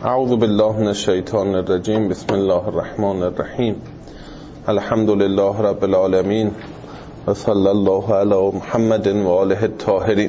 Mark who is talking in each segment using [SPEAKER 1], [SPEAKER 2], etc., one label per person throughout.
[SPEAKER 1] اعوذ بالله من الشیطان الرجیم. بسم الله الرحمن الرحیم. الحمد لله رب العالمین و صلی الله علی محمد و آله الطاهرین.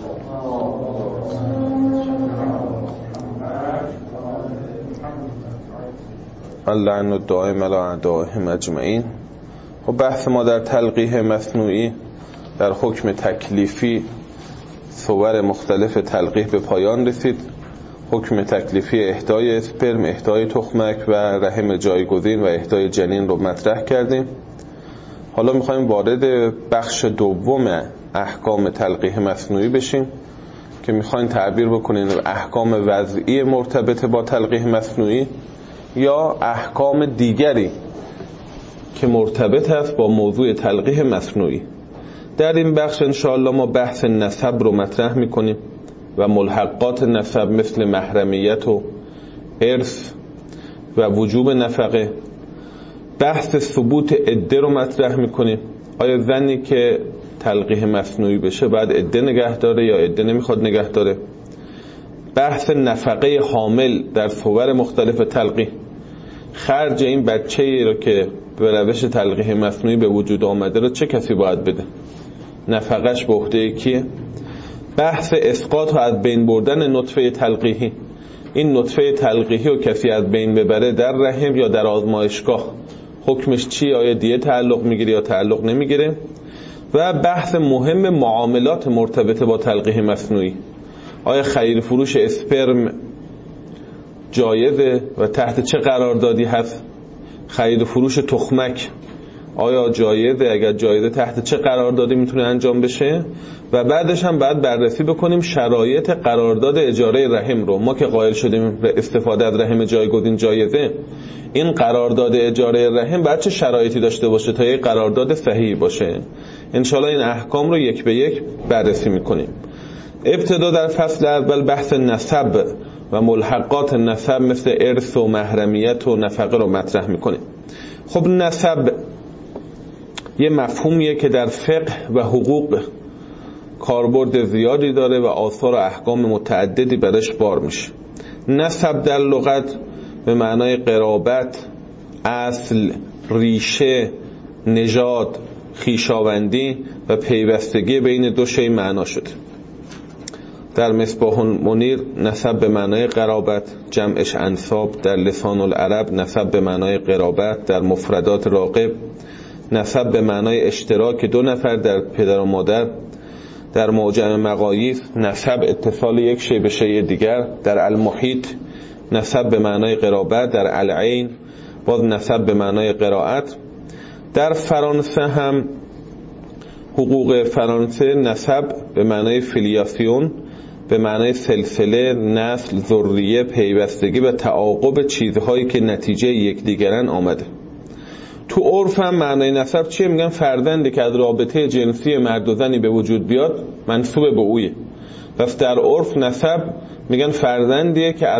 [SPEAKER 1] اللعن الدائم علی اعدائهم اجمعین. و بحث ما در تلقیح مصنوعی در حکم تکلیفی صور مختلف تلقیح به پایان رسید. حکم تکلیفی اهدای اسپرم، اهدای تخمک و رحم جایگزین و اهدای جنین رو مطرح کردیم. حالا میخوایم وارد بخش دوم احکام تلقیح مصنوعی بشیم که میخوایم تعبیر بکنیم احکام وضعی مرتبط با تلقیح مصنوعی یا احکام دیگری که مرتبط است با موضوع تلقیح مصنوعی. در این بخش انشاءالله ما بحث نسب رو مطرح میکنیم و ملحقات نسب مثل محرمیت و ارث و وجوب نفقه. بحث ثبوت عده رو مطرح میکنیم. آیا زنی که تلقیح مصنوعی بشه باید عده نگه داره یا عده نمیخواد نگه داره؟ بحث نفقه حامل در صور مختلف تلقیح، خرج این بچه‌ای رو که به روش تلقیح مصنوعی به وجود آمده رو چه کسی باید بده؟ نفقش به عهده کیه؟ بحث اسقاط و از بین بردن نطفه تلقیحی، این نطفه تلقیحی رو کسی از بین ببره در رحم یا در آزمایشگاه حکمش چیه؟ آیا دیه تعلق میگیره یا تعلق نمیگیره؟ و بحث مهم معاملات مرتبط با تلقیح مصنوعی، آیا خرید فروش اسپرم جایزه و تحت چه قراردادی هست؟ خرید فروش تخمک آیا جایزه؟ اگر جایزه تحت چه قراردادی میتونه انجام بشه؟ و بعدش هم باید بررسی بکنیم شرایط قرارداد اجاره رحم رو. ما که قائل شدیم استفاده از رحم جایگزین جایزه، این قرارداد اجاره رحم باید چه شرایطی داشته باشه تا یک قرارداد صحیح باشه؟ انشاءالله این احکام رو یک به یک بررسی میکنیم. ابتدا در فصل اول بحث نسب و ملحقات نسب مثل ارث و محرمیت و نفقه رو مطرح میکنیم. خب نسب یه مفهومیه که در فقه و حقوق کاربرد زیادی داره و آثار و احکام متعددی برش بار میشه. نسب در لغت به معنای قرابت، اصل، ریشه، نژاد، خویشاوندی و پیوستگی بین دو شی معنا شده. در مصباح المنیر نسب به معنای قرابت، جمعش انساب. در لسان العرب نسب به معنای قرابت. در مفردات راغب نسب به معنای اشتراک دو نفر در پدر و مادر. در معجم مقاییس نسب اتصال یک شی به شی دیگر. در المحیط نسب به معنای قرابت. در العین باز نسب به معنای قرائت. در فرانسه هم حقوق فرانسه نسب به معنای فیلیاسیون، به معنای سلسله، نسل، ذریه، پیوستگی و تعاقب چیزهایی که نتیجه یکدیگرن آمده. تو عرف هم معنای نسب چیه؟ میگن فرزندی که از رابطه جنسی مرد و زنی به وجود بیاد منسوب به اویه. پس در عرف نسب میگن فرزندیه که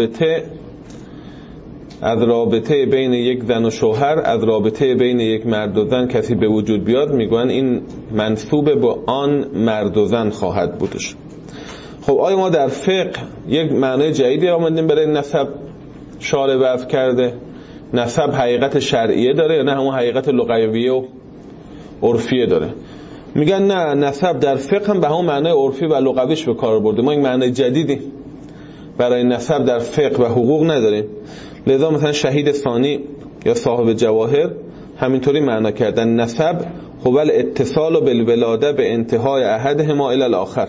[SPEAKER 1] از رابطه بین یک زن و شوهر، از رابطه بین یک مرد و زن کسی به وجود بیاد، میگن این منسوب به آن مرد و زن خواهد بودش. خب آیا ما در فقه یک معنای جدیدی آمدیم برای نسب شارع وضع کرده؟ نسب حقیقت شرعیه داره یا نه همون حقیقت لغویه و عرفیه داره؟ میگن نه، نسب در فقه هم به همون معنای عرفی و لغویش به کار برده. ما یک معنای جدیدی برای نسب در فقه و حقوق نداریم. لذا مثلا شهید ثانی یا صاحب جواهر همینطوری معنا کردن نسب هو الاتصال بالولاده به انتهای احدهما الی الاخر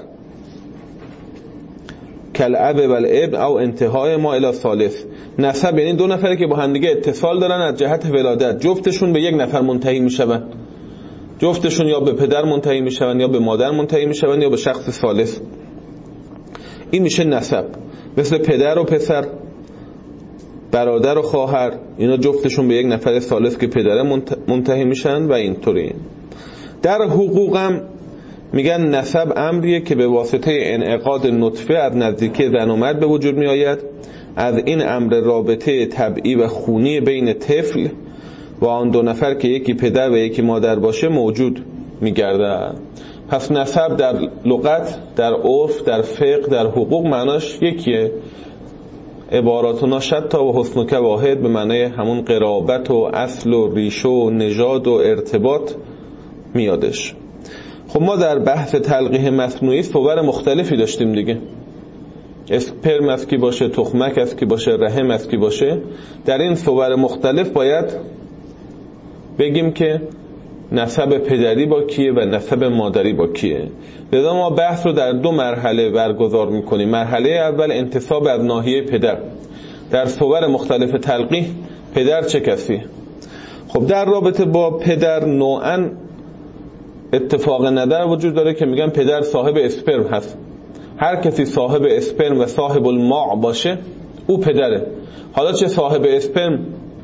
[SPEAKER 1] کالاب والابن او انتهای ما الی ثالث. نسب یعنی دو نفری که با هم دیگه اتصال دارن از جهت ولادت، جفتشون به یک نفر منتهی میشون، جفتشون یا به پدر منتهی میشون یا به مادر منتهی میشون یا به شخص ثالث. این میشه نسب. مثل پدر و پسر، برادر و خواهر، اینا جفتشون به یک نفر ثالث که پدر منتهی میشن و اینطوری. در حقوقم میگن نسب امریه که به واسطه انعقاد نطفه از نزدیکی زن و مرد به وجود می آید. از این امر رابطه طبعی و خونی بین طفل و آن دو نفر که یکی پدر و یکی مادر باشه موجود می گرده. پس نسب در لغت، در عرف، در فقه، در حقوق معناش یکیه. عباراتنا شتی و حسنک واحد به معنی همون قرابت و اصل و ریشه و نژاد و ارتباط میادش. خب ما در بحث تلقیح مصنوعی صور مختلفی داشتیم دیگه. اسپرم است کی باشه، تخمک است کی باشه، رحم است کی باشه. در این صور مختلف باید بگیم که نسب پدری با کیه و نسب مادری با کیه. لذا ما بحث رو در 2 مرحله برگزار میکنیم. مرحله اول انتساب از ناحیه پدر. در صور مختلف تلقیح پدر چه کسی؟ خب در رابطه با پدر نوعاً اتفاق نظر وجود داره که میگن پدر صاحب اسپرم هست. هر کسی صاحب اسپرم و صاحب الماء باشه او پدره. حالا چه صاحب اسپرم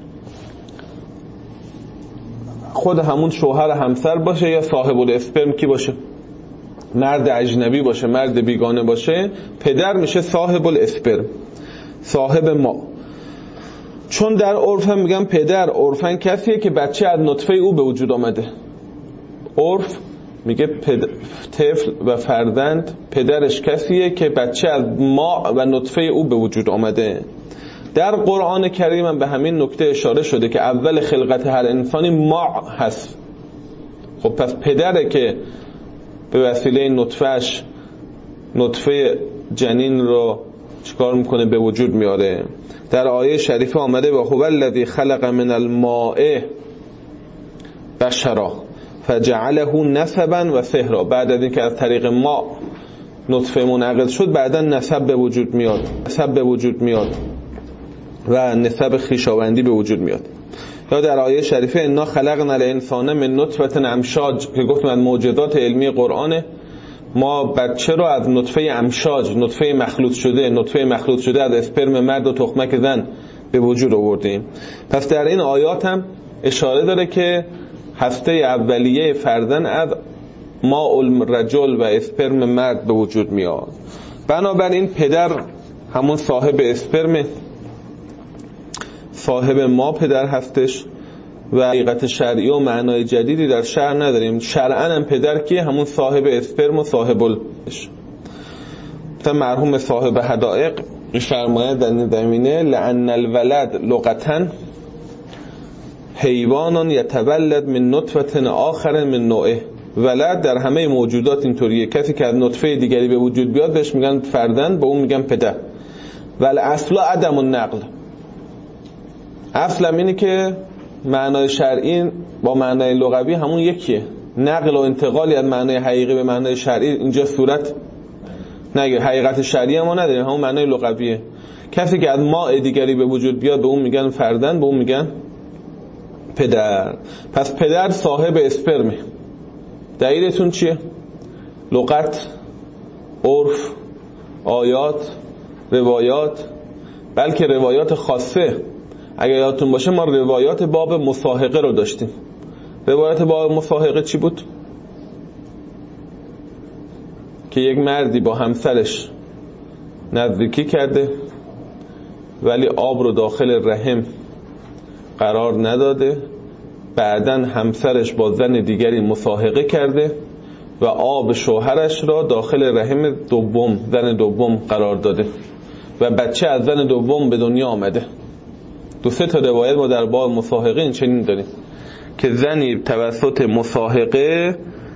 [SPEAKER 1] خود همون شوهر همسر باشه یا صاحب الاسپرم کی باشه، مرد اجنبی باشه، مرد بیگانه باشه، پدر میشه صاحب الاسپرم، صاحب ما. چون در عرف هم میگن پدر عرفن کسیه که بچه از نطفه او به وجود آمده. عرف میگه طفل و فرزند پدرش کسیه که بچه از ما و نطفه او به وجود آمده. در قرآن کریم هم به همین نکته اشاره شده که اول خلقت هر انسانی ما هست. خب پس پدره که به وسیله نطفهش نطفه جنین رو چیکار میکنه؟ به وجود میاره. در آیه شریفه آمده و هو الذی خلق من الماء بشرا فجعله نسبا و صهرا. بعد از اینکه از طریق ما نطفه منعقد شد بعدا نسب به وجود میاد و نسب خویشاوندی به وجود میاد. یا در آیه شریفه انا خلقنا الانسان من نطفه امشاج که گفتم از معجزات علمی قرآنه. ما بچه رو از نطفه امشاج، نطفه مخلوط شده از اسپرم مرد و تخمک زن به وجود آوردیم. پس در این آیات هم اشاره داره که هسته اولیه فرزند از ماء الرجل و اسپرم مرد به وجود میاد. بنابراین پدر همون صاحب اسپرم، صاحب ما پدر هستش و حقیقت شرعی و معنای جدیدی در شرع نداریم. شرعاً هم پدر کیه؟ همون صاحب اسپرم و صاحب مثلا مرحوم صاحب حدائق می‌فرماید در این زمینه لأن الولد لغتاً حیوان یتولد من نطفه آخر من نوعه. ولد در همه موجودات اینطوریه، کسی که از نطفه دیگری به وجود بیاد بهش میگن فرزند، به اون میگن پدر. ولی اصلا عدم النقل، اصلا اینه که معنای شرعی با معنای لغوی همون یکیه. نقل و انتقالی از معنای حقیقی به معنای شرعی اینجا صورت نگیره. حقیقت شرعی ما نداریم، همون معنای لغویه. کسی که از ماء دیگری به وجود بیاد به اون میگن فرزند، به اون میگن پدر. پس پدر صاحب اسپرمه. دلیلتون چیه؟ لغت، عرف، آیات، روایات، بلکه روایات خاصه. اگر یادتون باشه ما روایات باب مصاحقه رو داشتیم. روایات باب مصاحقه چی بود؟ که یک مردی با همسرش نزدیکی کرده ولی آب رو داخل رحم قرار نداده، بعداً همسرش با زن دیگری مصاحقه کرده و آب شوهرش را داخل رحم زن دوم قرار داده و بچه از زن دوم به دنیا آمده. 2-3 تا روایت ما در باب مصاحقه این چنین داریم که زنی توسط مصاحقه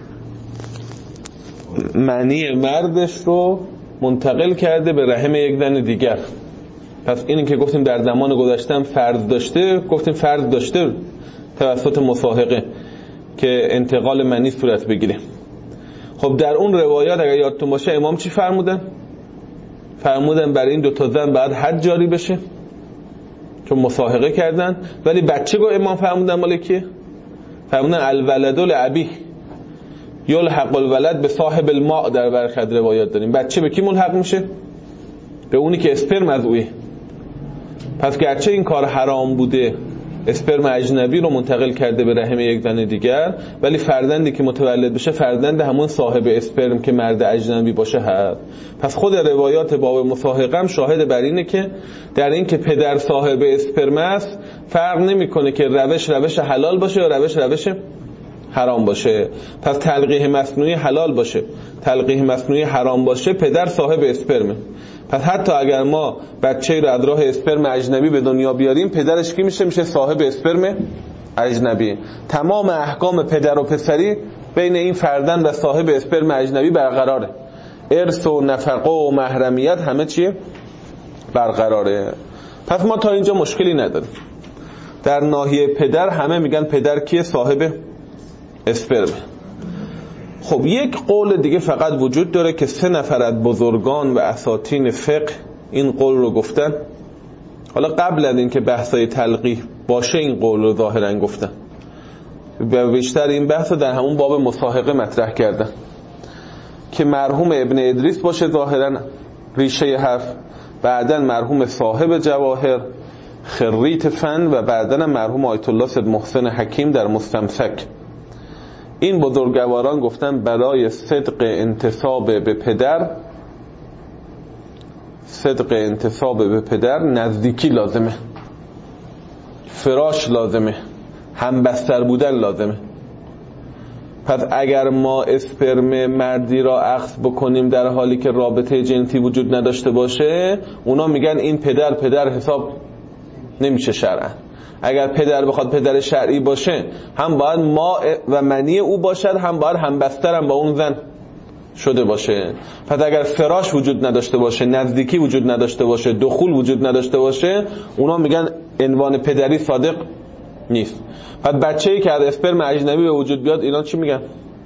[SPEAKER 1] منی مردش رو منتقل کرده به رحم یک زن دیگر. پس اینی که گفتیم در زمان گذشته فرض داشته، گفتیم فرض داشته توسط مصاحقه که انتقال منی صورت بگیره. خب در اون روایات اگر یادتون باشه امام چی فرمودن؟ فرمودن برای این 2 تا زن بعد حد جاری بشه چون مصاحقه کردن. ولی بچه گو امام فرمودن مال کیه؟ فرمودن الولد لابیه یلحق الولد به صاحب الماء. در برخی روایات داریم بچه به کی ملحق میشه؟ به اونی که اسپرم از اوه. پس گرچه این کار حرام بوده، اسپرم اجنبی رو منتقل کرده به رحم یک زن دیگر، ولی فرزندی که متولد بشه فرزند همون صاحب اسپرم که مرد اجنبی باشه هست. پس خود روایات باب مصاحقه هم شاهد بر اینه که در این که پدر صاحب اسپرم است فرق نمیکنه که روش حلال باشه یا روش حرام باشه. پس تلقیح مصنوعی حلال باشه، تلقیح مصنوعی حرام باشه پدر صاحب اسپرمه. پس حتی اگر ما بچه‌ای رو از راه اسپرم اجنبی به دنیا بیاریم پدرش کی میشه؟ میشه صاحب اسپرم اجنبی. تمام احکام پدر و پسری بین این فردن و صاحب اسپرم اجنبی برقراره. ارث و نفقه و محرمیت همه چیه؟ برقراره. پس ما تا اینجا مشکلی نداریم. در ناحیه پدر همه میگن پدر کیه؟ صاحب اسپرم. خب یک قول دیگه فقط وجود داره که 3 نفر از بزرگان و اساتین فقه این قول رو گفتن. حالا قبل از این که بحثای تلقیح باشه این قول رو ظاهرا گفتن. بیشتر این بحث رو در همون باب مصاحقه مطرح کردن که مرحوم ابن ادریس باشه ظاهرا ریشه حرف، بعدن مرحوم صاحب جواهر خریت فن و بعدن مرحوم آیت الله سید محسن حکیم در مستمسک. این بزرگواران گفتن برای صدق انتساب به پدر، صدق انتساب به پدر نزدیکی لازمه، فراش لازمه، همبستر بودن لازمه. پس اگر ما اسپرم مردی را اخذ بکنیم در حالی که رابطه جنسی وجود نداشته باشه، اونا میگن این پدر حساب نمیشه شرعا. اگر پدر بخواد پدر شرعی باشه هم باید ماء و منی او باشد، هم باید همبستر هم با اون زن شده باشه. پس اگر فراش وجود نداشته باشه، نزدیکی وجود نداشته باشه، دخول وجود نداشته باشه، اونا میگن عنوان پدری صادق نیست. پس بچه‌ای که از اسپرم اجنبی به وجود بیاد اینا چی میگن؟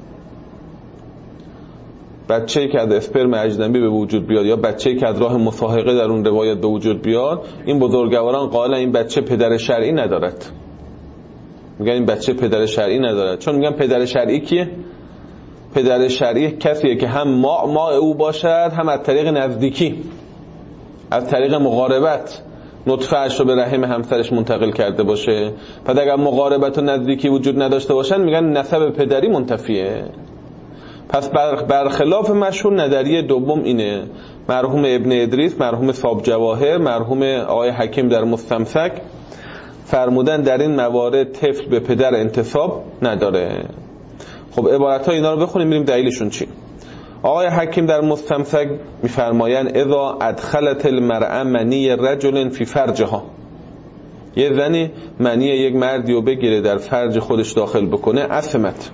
[SPEAKER 1] بچه‌ای که از اسپرم اجنبی به وجود بیاد یا بچه‌ای که از راه مصاحقه در اون روایت به وجود بیاد، این بزرگواران قائلن این بچه پدر شرعی ندارد. میگن این بچه پدر شرعی ندارد. چون میگن پدر شرعی کیه؟ پدر شرعی کسیه که هم ماء او باشد، هم از طریق نزدیکی، از طریق مقاربت نطفه اش رو به رحم همسرش منتقل کرده باشه. پس اگر مقاربت و نزدیکی وجود نداشته باشن میگن نسب پدری منتفیه. پس برخلاف مشهور نظریه دوم اینه، مرحوم ابن ادریس، مرحوم صاحب جواهر، مرحوم آقای حکیم در مستمسک فرمودن در این موارد طفل به پدر انتساب نداره. خب عبارت‌ها اینا رو بخونیم ببینیم دلیلشون چی. آقای حکیم در مستمسک میفرمایند اذا ادخلت المرأة منی رجل فی فرجها، یه زنی منی یک مردی رو بگیره در فرج خودش داخل بکنه، اثمت،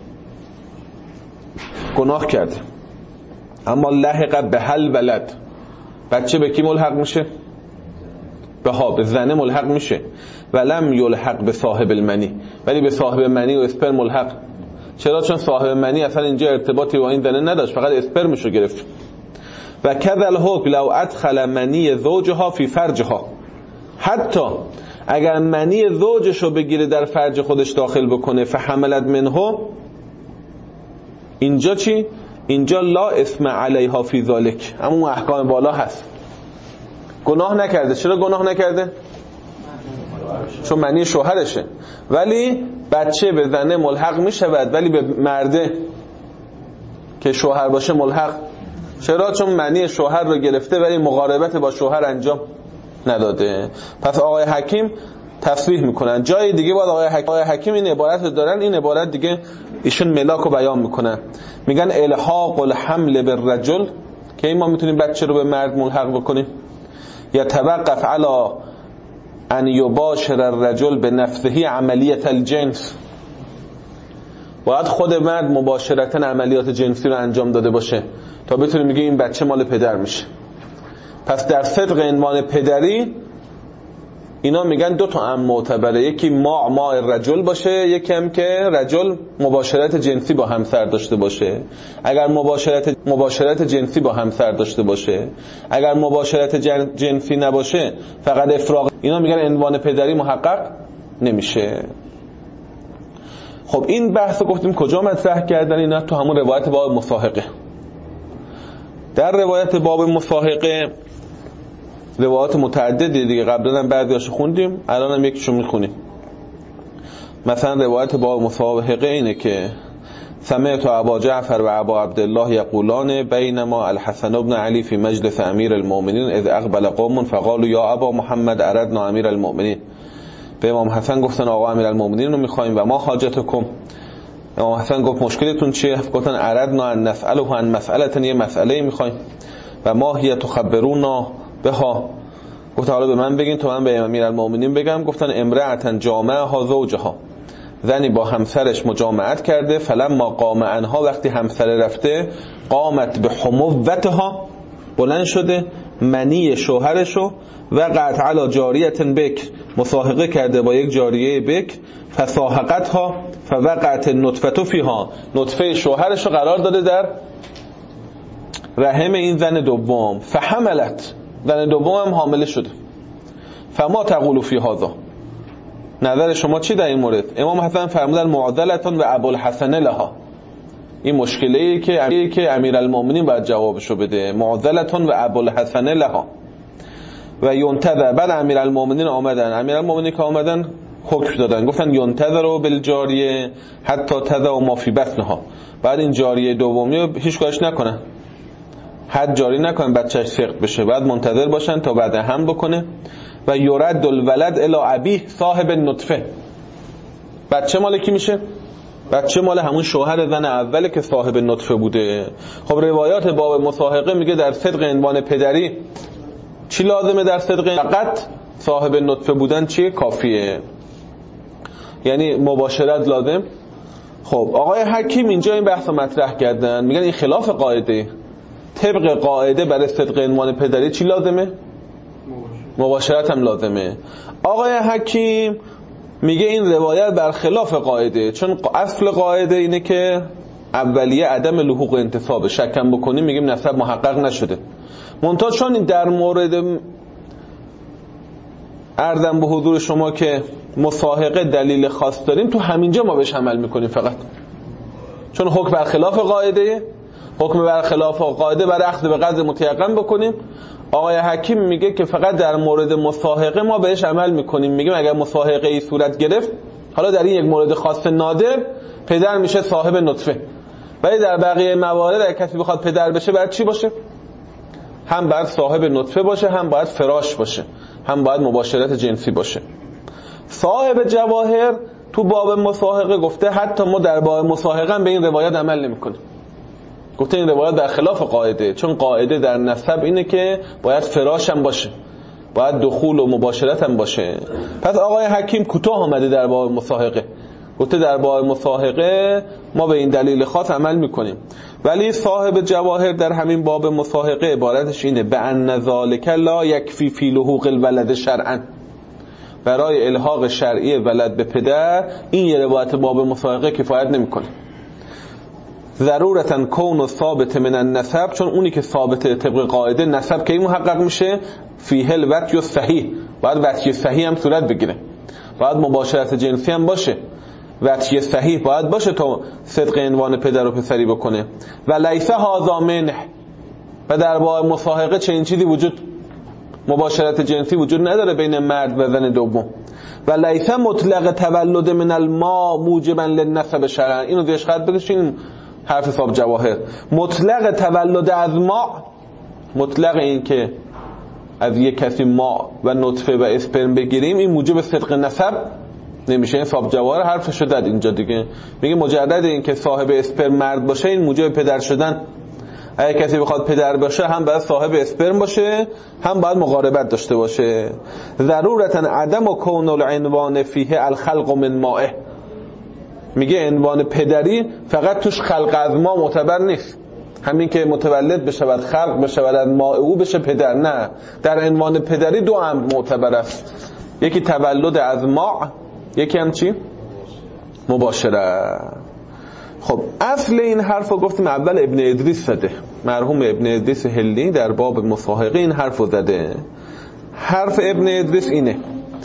[SPEAKER 1] گناه کرده. اما لحق به هل ولد، بچه به کی ملحق میشه؟ به زنه ملحق میشه. ولم یلحق به صاحب المنی، ولی به صاحب منی و اسپرم ملحق. چرا؟ چون صاحب منی اصلا اینجا ارتباطی با این زنه نداشت، فقط اسپرمش رو گرفت. و کذل حکم لو ادخل منی زوجها فی فرجها، حتی اگر منی زوجش رو بگیره در فرج خودش داخل بکنه، فحملت منه، اینجا چی؟ اینجا لا اسم علیها فی ذالک، اما احکام بالا هست، گناه نکرده. چرا گناه نکرده؟ چون منی شوهرشه. ولی بچه به زنه ملحق میشود، ولی به مرده که شوهر باشه ملحق. چرا؟ چون منی شوهر رو گرفته ولی مقاربت با شوهر انجام نداده. پس آقای حکیم تصریح میکنن. جای دیگه باید آقای حکیم این عبارت رو دارن، این عبارت دیگه ایشون ملاک رو بیان میکنن، میگن الحاق الحمل بالرجل، که این ما میتونیم بچه رو به مرد ملحق بکنیم. یتوقف علی ان یباشر الرجل بنفسه عملیت الجنس، باید خود مرد مباشرتاً عملیات جنسی رو انجام داده باشه تا بتونیم میگه این بچه مال پدر میشه. پس در صدق عنوان پدری اینا میگن دو تا هم معتبره، یکی ماء رجل باشه، یکی هم که رجل مباشرت جنسی با همسر داشته باشه. اگر مباشرت جنسی با همسر داشته باشه، اگر مباشرت جنسی نباشه فقط افراغ، اینا میگن عنوان پدری محقق نمیشه. خب این بحث رو گفتیم کجا مطرح کردن؟ اینا تو همون روایت باب مصاحقه. در روایت باب مصاحقه روایات متعددی دیگه، قبلا هم بعضیاشو خوندیم، الان هم یکیشو میخونیم. مثلا روایت باب مصاحقه اینه که سمعت ابا جعفر و ابا عبدالله یقولان بینما الحسن بن علی فی مجلس امیر المؤمنین اذ اقبل قوم فقالوا یا ابا محمد اردنا امیر المؤمنین، به امام حسن گفتن آقا امیر المؤمنین رو میخوایم و ما حاجتکم. امام حسن گفت مشکلتون چیه؟ گفتن اردنا ان نسأله عن مسئلة، یه مسئله میخوایم. و ما هی تخبرونا بها، گفت حالا به من بگین تا من به امیرالمومنین بگم. گفتن امرأة جامعها زوجها، زنی با همسرش مجامعت کرده. فلما قام عنها، وقتی همسر رفته، قامت به حموتها، بلند شده منی شوهرشو، وقعت علی جاریة بکر، مصاحقه کرده با یک جاریه بکر. فساحقتها فوقعت النطفه فیها، نطفه شوهرشو قرار داده در رحم این زن دوم. فحملت، زن دوم هم حامله شده. فما تقول فی هذا، نظر شما چی در این مورد؟ امام حسن فرمودن معضلتون و ابوالحسن لها، این مشکلی که امیرالمومنین باید جوابشو بده. معضلتون و ابوالحسن لها و ینتظر. بعد امیرالمومنین که آمدن حکم دادن، گفتن ینتظروا بالجاریه حتی تضع ما فی بطنها. بعد این جاریه دومی رو هیچ کارش نکنن، حد جاری نکنن بچه‌اش سقط بشه، بعد منتظر باشن تا بعد هم بکنه. و یرد الولد الی ابیه صاحب النطفه، بچه مال کی میشه؟ بچه مال همون شوهر زن اوله که صاحب نطفه بوده. خب روایات باب مصاحقه میگه در صدق عنوان پدری چی لازمه؟ در صدق فقط صاحب نطفه بودن چیه؟ کافیه، یعنی مباشرت لازم. خب آقای حکیم اینجا این بحث رو مطرح کردن، میگن این خلاف قاعده. طبق قاعده برای صدق عنوان پدری چی لازمه؟ مباشرت هم لازمه. آقای حکیم میگه این روایت برخلاف قاعده، چون اصل قاعده اینه که اولیه عدم لحوق انتصاب، شکم بکنیم میگیم نسب محقق نشده. منتها چون این در مورد عرضم به حضور شما که مصاحقه دلیل خاص داریم، تو همینجا ما بهش عمل میکنیم فقط، چون حکم برخلاف قاعده. حکم برخلاف قاعده برای اخذ به قدر متیقن بکنیم. آقای حکیم میگه که فقط در مورد مصاحقه ما بهش عمل میکنیم، میگیم اگر مصاحقه ای صورت گرفت، حالا در این یک مورد خاص نادر پدر میشه صاحب نطفه، ولی در بقیه موارد اگر کسی بخواد پدر بشه باید چی باشه؟ هم باید صاحب نطفه باشه، هم باید فراش باشه، هم باید مباشرت جنسی باشه. صاحب جواهر تو باب مصاحقه گفته حتی ما در باب مصاحقه هم به این روایت عمل نمیکنیم. گفته این روایت در خلاف قاعده، چون قاعده در نسب اینه که باید فراش هم باشه، باید دخول و مباشرت هم باشه. پس آقای حکیم کوتاه آمده در باب مصاحقه، گفته در باب مصاحقه ما به این دلیل خاص عمل میکنیم. ولی صاحب جواهر در همین باب مصاحقه عبارتش اینه بأن ذلک لا یکفی فی لحوق الولد شرعا، برای الحاق شرعی ولد به پدر این یه روایت باب مصاحقه کفایت نمیکنه. ضرورتاً کون ثابت من النسب، چون اونی که ثابت طبق قاعده نسب که این محقق میشه فیه الوطی صحیح، باید وطی صحیح هم صورت بگیره، باید مباشرت جنسی هم باشه، وطی صحیح باید باشه تا صدق عنوان پدر و پسری بکنه. و لیس هذا منه، و در باب مصاحقه چنین چیزی وجود، مباشرت جنسی وجود نداره بین مرد و زن دوم. و لیس مطلق تولد من الماء موجبا للنسب شرعا، اینو دیش خط بکشین حرف صاحب جواهر. مطلق تولد از ماء، مطلق این که از یک کسی ماء و نطفه و اسپرم بگیریم، این موجب صدق نسب نمیشه. این صاحب جواهر حرفشو داد اینجا دیگه، میگه مجرد این که صاحب اسپرم مرد باشه این موجب پدر شدن. اگه کسی بخواد پدر باشه هم باید صاحب اسپرم باشه، هم باید مقاربت داشته باشه. ضرورتا عدم و کون العنوان فیه الخلق من مائه، میگه عنوان پدری فقط توش خلق از ما معتبر نیست، همین که متولد بشود خلق بشود از ماء او بشه پدر، نه، در عنوان پدری دو امر معتبر است، یکی تولد از ماء، یکی هم چی؟ مباشره. خب اصل این حرف رو گفتیم اول ابن ادریس زده، مرحوم ابن ادریس هلی در باب مصاحقه این حرف رو زده. حرف ابن ادریس اینه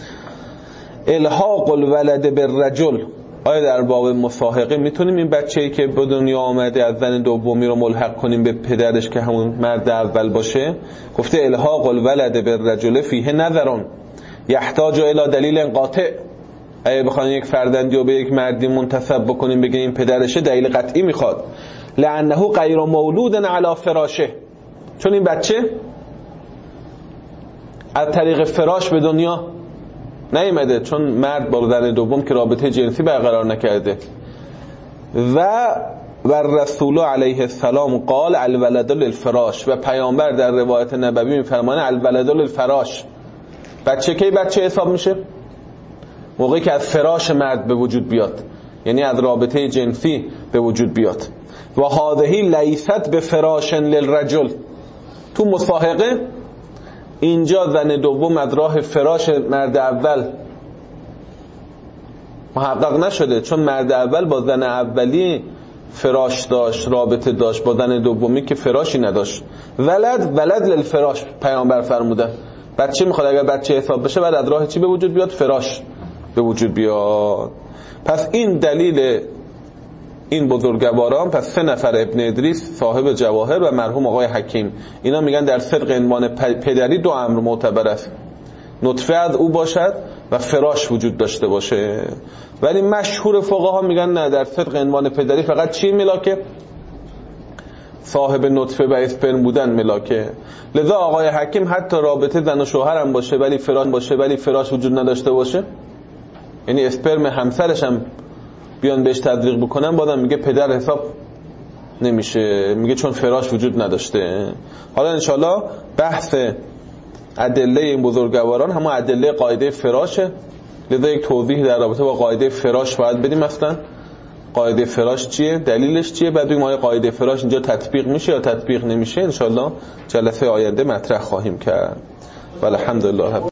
[SPEAKER 1] الحاق الولد بالرجل، آیا در باب مصاحقه میتونیم این بچه‌ای که به دنیا آمده از زن دومی رو ملحق کنیم به پدرش که همون مرد اول باشه؟ گفته الحاق الولد بالرجل فیه نظرون یحتاج الی دلیل قاطع، اگه بخوایم یک فرزندی رو به یک مردی منتسب بکنیم بگیم این پدرشه، دلیل قطعی میخواد. لانه غیر مولود علی فراشه، چون این بچه از طریق فراش به دنیا نیامده، چون مرد با زن دوم که رابطه جنسی برقرار نکرده. و رسول علیه السلام قال الولد للفراش، و پیامبر در روایت نبوی میفرمانه الولد للفراش. بچه کی بچه حساب میشه؟ موقعی که از فراش مرد به وجود بیاد، یعنی از رابطه جنسی به وجود بیاد. و هذه لیست به فراش للرجل، تو مساحقه اینجا زن دوم از راه فراش مرد اول محقق نشده، چون مرد اول با زن اولی فراش داشت، رابطه داشت، با زن دومی که فراشی نداشت. ولد للفراش پیامبر فرمودن. بچه میخواد اگر بچه حساب بشه بعد از راه چی به وجود بیاد؟ فراش به وجود بیاد. پس این دلیل این بزرگواران، پس 3 نفر ابن ادریس، صاحب جواهر و مرحوم آقای حکیم، اینا میگن در صدق عنوان پدری 2 امر معتبر است: نطفه از او باشد و فراش وجود داشته باشه. ولی مشهور فقها میگن نه، در صدق عنوان پدری فقط چی ملاکه؟ صاحب نطفه و اسپرم بودن ملاکه. لذا آقای حکیم حتی رابطه زن و شوهر هم باشه ولی فراش وجود نداشته باشه، یعنی اسپرم همسرش هم بیان بهش تزریق بکنن، بازم میگه پدر حساب نمیشه، میگه چون فراش وجود نداشته. حالا انشالله بحث ادله این بزرگواران همون ادله قاعده فراشه، لذا یک توضیح در رابطه با قاعده فراش باید بدیم. مثلا قاعده فراش چیه؟ دلیلش چیه؟ بعد بگیم آیا قاعده فراش اینجا تطبیق میشه یا تطبیق نمیشه. انشالله جلسه آینده مطرح خواهیم کرد. والحمدلله.